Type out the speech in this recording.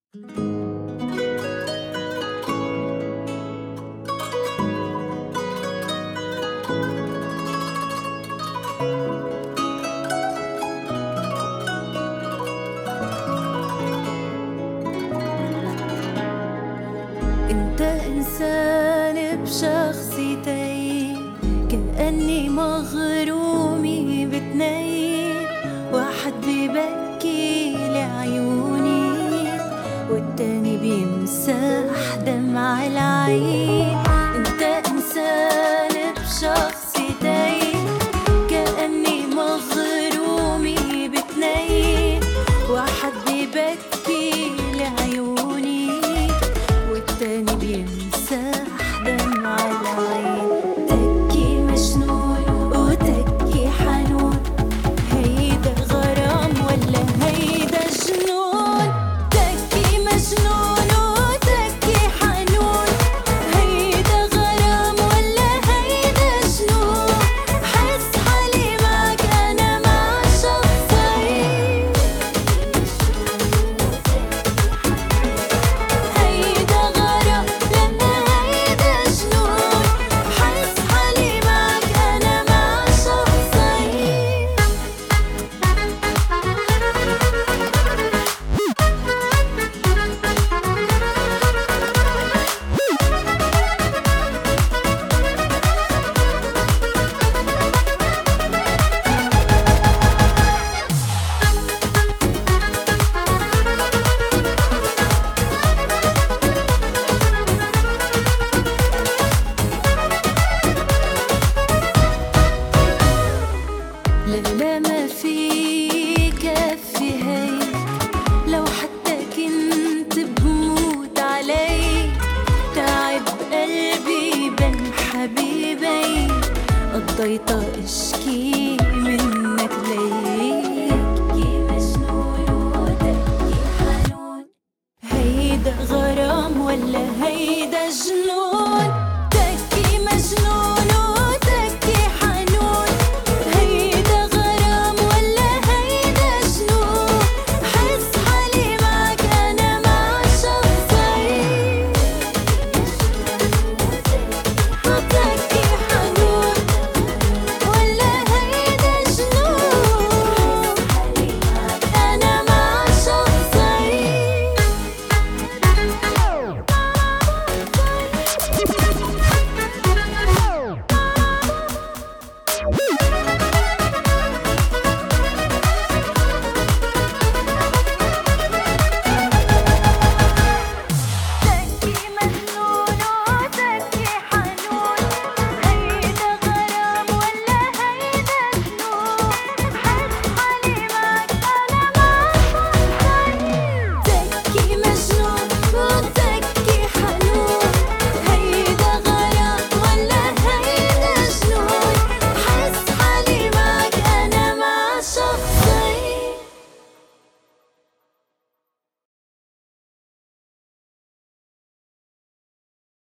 انت انسان بشخصيتين، كأني مغرومي بتنين. واحد ببكي لعيوني والتاني بيمسح دمع العين. انت انسان بشخصيتين، كأني مغرومي بتنين. واحد ببكي لعيوني والتاني بيمسح دمع العين. تكي مجنون وتكي حنون، هيدا غرام ولا هيدا جنون؟ تكي مجنون وتكي حنون، هيدا غرام ولا هيدا جنون؟ حس حالي معك أنا مع شخصين، هيدا غرام لما هيدا جنون. حس حالي معك أنا مع شخصين. لا لا ما في كفي هيك، لو حتى كنت بموت عليك. تعب قلبي بين حبيبي، قضيت اشكي منك ليك. تكي مجنون وتكي حنون، هيدا غرام ولا هيدا جنون؟